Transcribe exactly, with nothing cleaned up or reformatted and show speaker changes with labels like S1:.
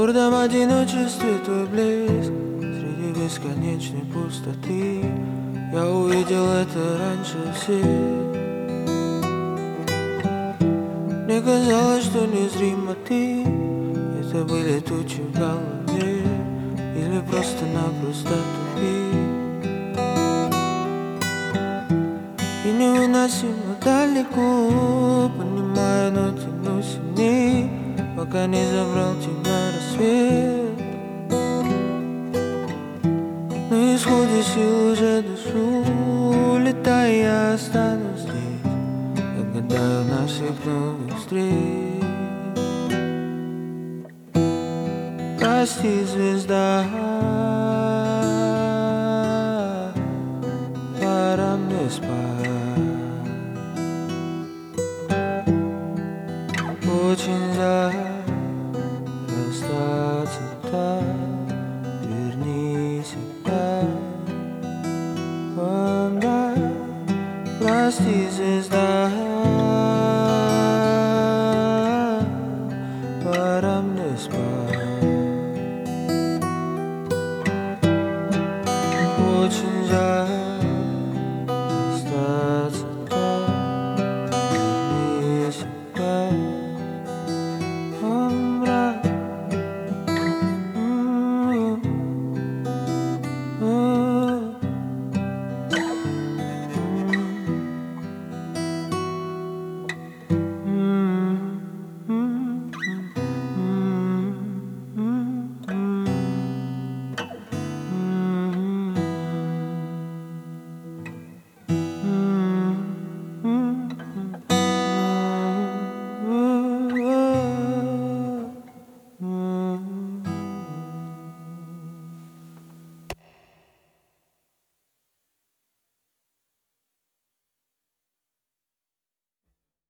S1: гордом одиночестве твой блеск среди бесконечной пустоты. Я увидел это раньше всех. Мне казалось, что незримо ты. Это были тучи в голове или просто-напросто тупик. И невыносимо далеко, понимаю, но тяну сильней, пока не забрал тебя рассвет. На исходе сил уже дышу, летая я останусь здесь. Я гадаю на всех новых встреч. Прости, звезда, пора мне спать. Очень жаль расстаться так. Вернись опять. Когда прости, звезда, пора мне спать. Очень